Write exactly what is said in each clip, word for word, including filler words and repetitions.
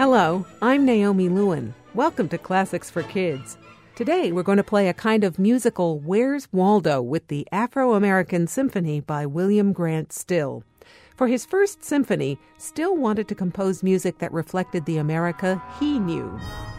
Hello, I'm Naomi Lewin. Welcome to Classics for Kids. Today we're going to play a kind of musical Where's Waldo with the Afro-American Symphony by William Grant Still. For his first symphony, Still wanted to compose music that reflected the America he knew.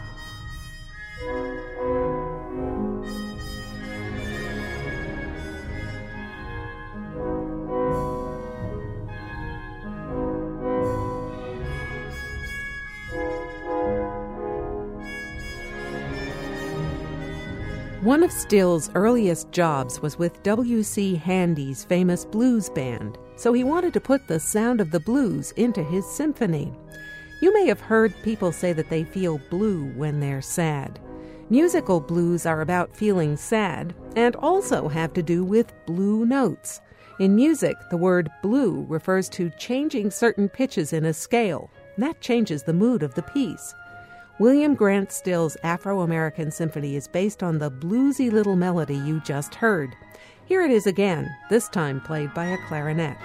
One of Still's earliest jobs was with W C Handy's famous blues band, so he wanted to put the sound of the blues into his symphony. You may have heard people say that they feel blue when they're sad. Musical blues are about feeling sad and also have to do with blue notes. In music, the word blue refers to changing certain pitches in a scale. That changes the mood of the piece. William Grant Still's Afro-American Symphony is based on the bluesy little melody you just heard. Here it is again, this time played by a clarinet.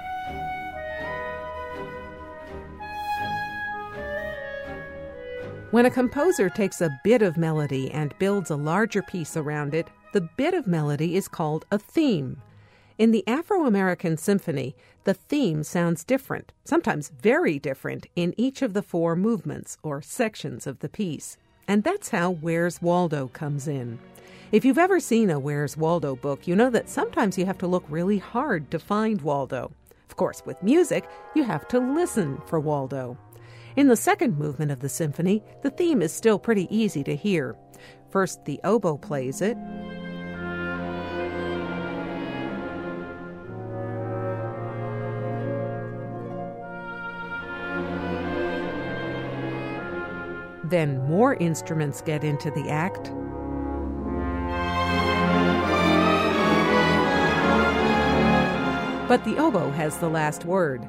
When a composer takes a bit of melody and builds a larger piece around it, the bit of melody is called a theme. In the Afro-American Symphony, the theme sounds different, sometimes very different, in each of the four movements or sections of the piece. And that's how Where's Waldo comes in. If you've ever seen a Where's Waldo book, you know that sometimes you have to look really hard to find Waldo. Of course, with music, you have to listen for Waldo. In the second movement of the symphony, the theme is still pretty easy to hear. First, the oboe plays it. Then more instruments get into the act. But the oboe has the last word.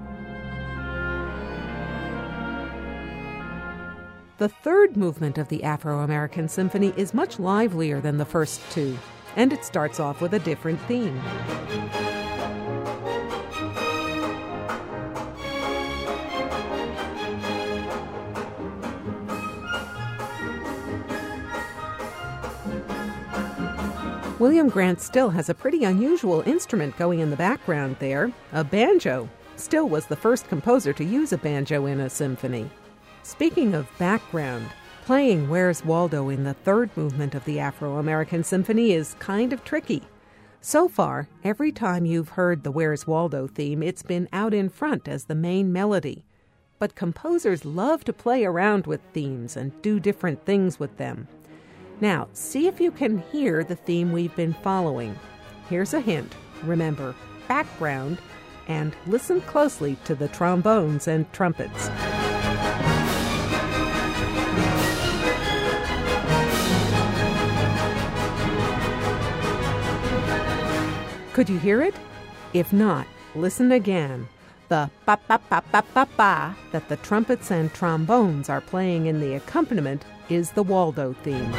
The third movement of the Afro-American Symphony is much livelier than the first two, and it starts off with a different theme. William Grant Still has a pretty unusual instrument going in the background there, a banjo. Still was the first composer to use a banjo in a symphony. Speaking of background, playing Where's Waldo in the third movement of the Afro-American Symphony is kind of tricky. So far, every time you've heard the Where's Waldo theme, it's been out in front as the main melody. But composers love to play around with themes and do different things with them. Now, see if you can hear the theme we've been following. Here's a hint. Remember, background, and listen closely to the trombones and trumpets. Could you hear it? If not, listen again. The pa-pa-pa-pa-pa-pa that the trumpets and trombones are playing in the accompaniment is the Waldo theme.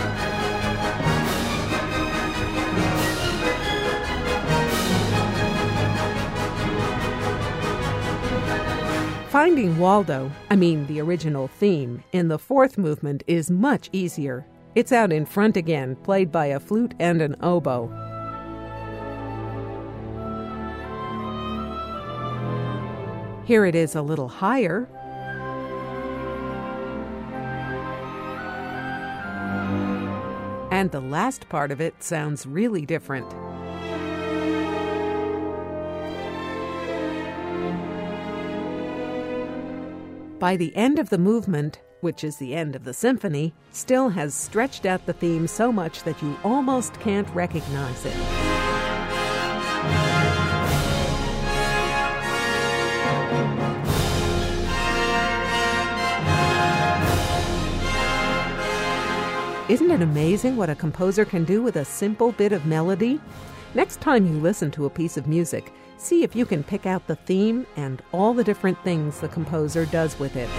Finding Waldo, I mean the original theme, in the fourth movement is much easier. It's out in front again, played by a flute and an oboe. Here it is a little higher. And the last part of it sounds really different. By the end of the movement, which is the end of the symphony, Still has stretched out the theme so much that you almost can't recognize it. Isn't it amazing what a composer can do with a simple bit of melody? Next time you listen to a piece of music, see if you can pick out the theme and all the different things the composer does with it.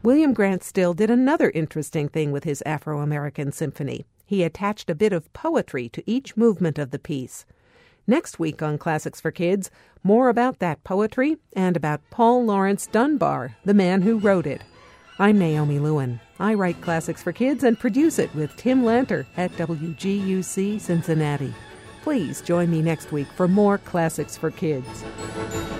William Grant Still did another interesting thing with his Afro-American symphony. He attached a bit of poetry to each movement of the piece. Next week on Classics for Kids, more about that poetry and about Paul Laurence Dunbar, the man who wrote it. I'm Naomi Lewin. I write Classics for Kids and produce it with Tim Lanter at W G U C Cincinnati. Please join me next week for more Classics for Kids.